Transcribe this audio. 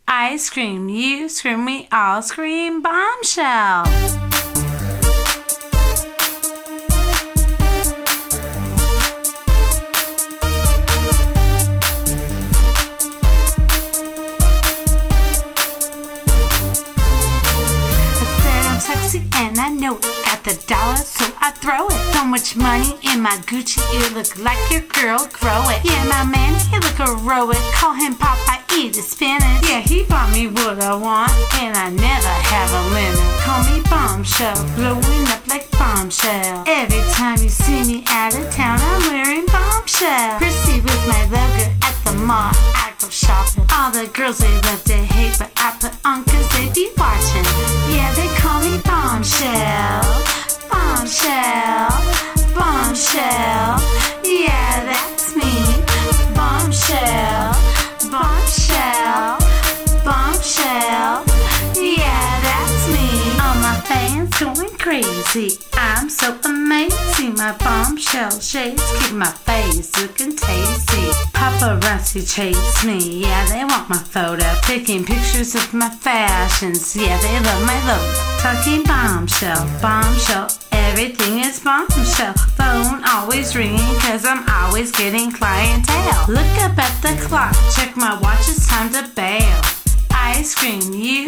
I scream, you scream, we all scream bombshell. Sexy and I know it. Got the dollar, so I throw it. So much money in my Gucci, it look like your girl grow it. Yeah, my man, he look heroic. Call him Pop, I eat his spinach. Yeah, he bought me what I want, and I never have a limit. Call me bombshell, blowing up like bombshell. Every time you see me out of town, I'm wearing bombshell. Prissy with my logo at the mall, I go shopping. All the girls, they love to hate, but I put on cause they be watching. Yeah, they call me bombshell, bombshell, bombshell. Yeah, that's me. Bombshell, bombshell, bombshell. Yeah, that's me. All my fans going crazy. I'm so amazing. My bombshell shades keep my face looking tasty. Paparazzi chase me. Yeah, they want my photo. Taking pictures of my fashions. Yeah, they love my look. Talking bombshell, bombshell. Everything is bombshell. Phone always ringing cause I'm always getting clientele. Look up at the clock. Check my watch. It's time to bail. I scream, you